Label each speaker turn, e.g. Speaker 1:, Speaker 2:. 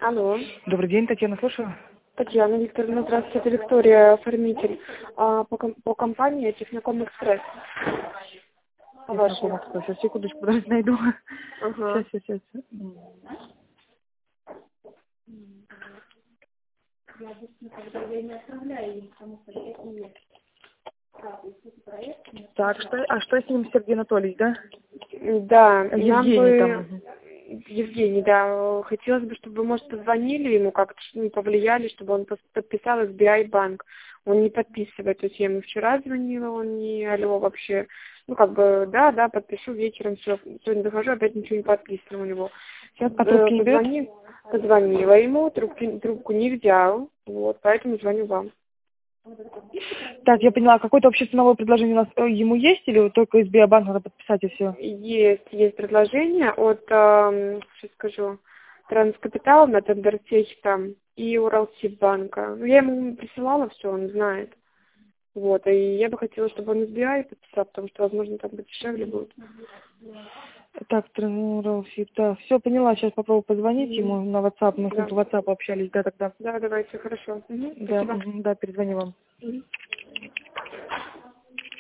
Speaker 1: Алло.
Speaker 2: Добрый день, Татьяна, слушаю.
Speaker 1: Татьяна Викторовна, здравствуйте, это Виктория, оформитель по компании Техноком Экспресс.
Speaker 2: Техноком Экспресс. Сейчас, секундочку, подожди, найду.
Speaker 1: Ага.
Speaker 2: Сейчас. Так, что с ним, Сергей Анатольевич, да?
Speaker 1: Да, нам
Speaker 2: Евгений
Speaker 1: бы...
Speaker 2: там.
Speaker 1: Евгений, да, хотелось бы, чтобы вы, может, позвонили ему, как-то повлияли, чтобы он подписал SBI банк. Он не подписывает, то есть я ему вчера звонила, он не алло вообще. Да, подпишу вечером, все. Сегодня захожу, опять ничего не подписано у него. Сейчас
Speaker 2: А трубки не берет?
Speaker 1: позвонила ему, трубку не взял, вот, поэтому звоню вам.
Speaker 2: Так, я поняла, какое-то вообще ценовое предложение у нас ему есть, или вот только SBI банк надо подписать и все?
Speaker 1: Есть предложение от, сейчас скажу, Транскапитал на Тендертех там и Уралсиббанка. Ну, я ему присылала все, он знает. Вот, и я бы хотела, чтобы он SBI подписал, потому что, возможно, там подешевле будет.
Speaker 2: Так, тренировался. Да, все, поняла, сейчас попробую позвонить ему на WhatsApp, мы с ним
Speaker 1: Да.
Speaker 2: по WhatsApp общались, да, тогда.
Speaker 1: Да, давайте, хорошо.
Speaker 2: Да,
Speaker 1: Спасибо.
Speaker 2: да, перезвоню вам.
Speaker 1: Мгм.